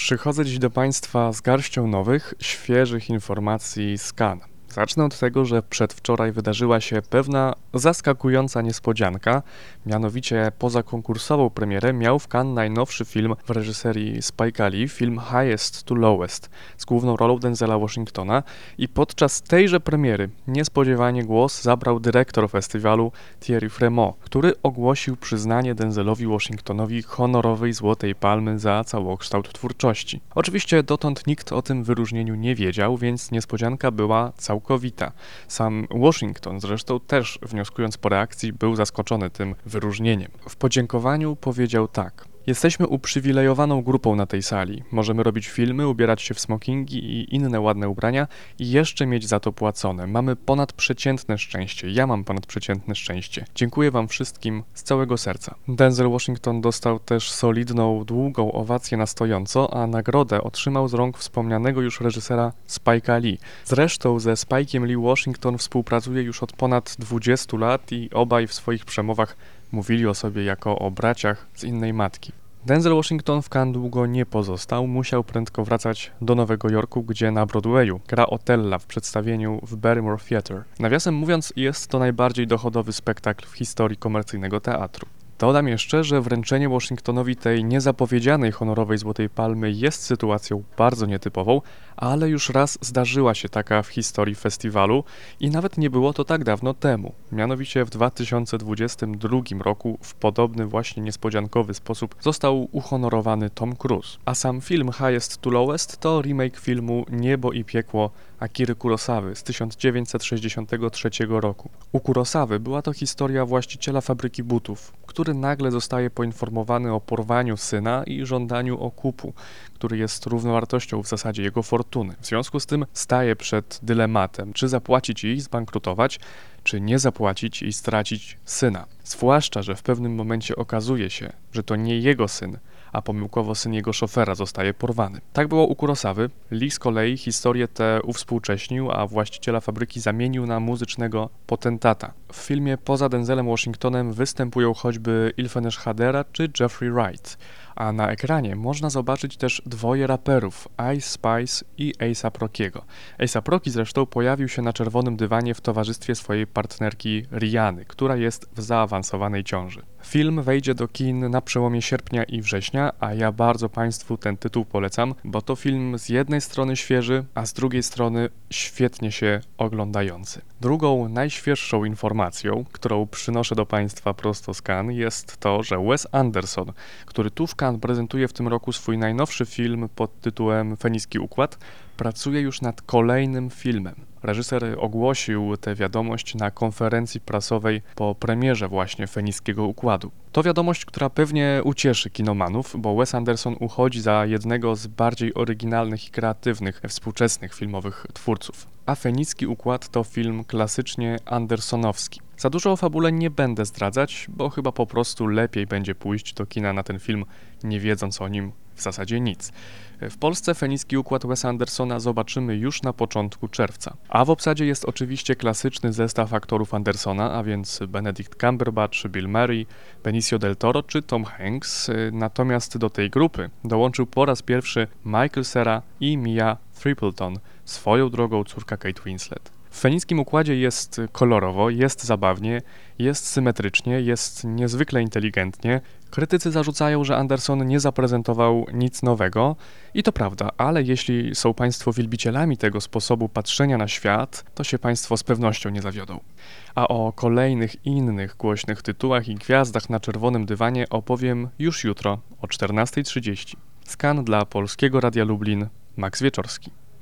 Przychodzę dziś do Państwa z garścią nowych, świeżych informacji z Cannes. Zacznę od tego, że przedwczoraj wydarzyła się pewna zaskakująca niespodzianka, mianowicie poza konkursową premierę miał w Cannes najnowszy film w reżyserii Spike'a Lee, film Highest to Lowest, z główną rolą Denzela Washingtona i podczas tejże premiery niespodziewanie głos zabrał dyrektor festiwalu Thierry Frémaux, który ogłosił przyznanie Denzelowi Washingtonowi honorowej Złotej Palmy za całokształt twórczości. Oczywiście dotąd nikt o tym wyróżnieniu nie wiedział, więc niespodzianka była całkowita. Sam Washington zresztą też, wnioskując po reakcji, był zaskoczony tym wyróżnieniem. W podziękowaniu powiedział tak: jesteśmy uprzywilejowaną grupą na tej sali. Możemy robić filmy, ubierać się w smokingi i inne ładne ubrania i jeszcze mieć za to płacone. Mamy ponadprzeciętne szczęście. Ja mam ponadprzeciętne szczęście. Dziękuję wam wszystkim z całego serca. Denzel Washington dostał też solidną, długą owację na stojąco, a nagrodę otrzymał z rąk wspomnianego już reżysera Spike'a Lee. Zresztą ze Spike'iem Lee Washington współpracuje już od ponad 20 lat i obaj w swoich przemowach mówili o sobie jako o braciach z innej matki. Denzel Washington w Cannes długo nie pozostał, musiał prędko wracać do Nowego Jorku, gdzie na Broadwayu gra Otella w przedstawieniu w Barrymore Theatre. Nawiasem mówiąc, jest to najbardziej dochodowy spektakl w historii komercyjnego teatru. Dodam jeszcze, że wręczenie Washingtonowi tej niezapowiedzianej honorowej Złotej Palmy jest sytuacją bardzo nietypową, ale już raz zdarzyła się taka w historii festiwalu i nawet nie było to tak dawno temu. Mianowicie w 2022 roku w podobny właśnie niespodziankowy sposób został uhonorowany Tom Cruise. A sam film Highest to Lowest to remake filmu Niebo i piekło Akiry Kurosawy z 1963 roku. U Kurosawy była to historia właściciela fabryki butów, który nagle zostaje poinformowany o porwaniu syna i żądaniu okupu, który jest równowartością w zasadzie jego fortuny. W związku z tym staje przed dylematem, czy zapłacić i zbankrutować, czy nie zapłacić i stracić syna. Zwłaszcza, że w pewnym momencie okazuje się, że to nie jego syn, a pomyłkowo syn jego szofera zostaje porwany. Tak było u Kurosawy. Lee z kolei historię tę uwspółcześnił, a właściciela fabryki zamienił na muzycznego potentata. W filmie poza Denzelem Washingtonem występują choćby Ilfenesh Hadera czy Jeffrey Wright, a na ekranie można zobaczyć też dwoje raperów, Ice Spice i A$ap Rockiego. A$ap Rocky zresztą pojawił się na czerwonym dywanie w towarzystwie swojej partnerki Rihanny, która jest w zaawansowanej ciąży. Film wejdzie do kin na przełomie sierpnia i września, a ja bardzo Państwu ten tytuł polecam, bo to film z jednej strony świeży, a z drugiej strony świetnie się oglądający. Drugą, najświeższą informacją, którą przynoszę do Państwa prosto z Cannes, jest to, że Wes Anderson, który tu w Cannes prezentuje w tym roku swój najnowszy film pod tytułem Feniski Układ, pracuje już nad kolejnym filmem. Reżyser ogłosił tę wiadomość na konferencji prasowej po premierze właśnie Feniskiego Układu. To wiadomość, która pewnie ucieszy kinomanów, bo Wes Anderson uchodzi za jednego z bardziej oryginalnych i kreatywnych współczesnych filmowych twórców. A Fenicki Układ to film klasycznie andersonowski. Za dużo o fabule nie będę zdradzać, bo chyba po prostu lepiej będzie pójść do kina na ten film, nie wiedząc o nim w zasadzie nic. W Polsce Fenicki Układ Wesa Andersona zobaczymy już na początku czerwca. A w obsadzie jest oczywiście klasyczny zestaw aktorów Andersona, a więc Benedict Cumberbatch, Bill Murray, Benicio del Toro czy Tom Hanks. Natomiast do tej grupy dołączył po raz pierwszy Michael Cera i Mia Thistleton, swoją drogą córka Kate Winslet. W Fenickim Układzie jest kolorowo, jest zabawnie, jest symetrycznie, jest niezwykle inteligentnie. Krytycy zarzucają, że Anderson nie zaprezentował nic nowego i to prawda, ale jeśli są Państwo wielbicielami tego sposobu patrzenia na świat, to się Państwo z pewnością nie zawiodą. A o kolejnych innych głośnych tytułach i gwiazdach na czerwonym dywanie opowiem już jutro o 14:30. Z Cannes dla Polskiego Radia Lublin, Max Wieczorski.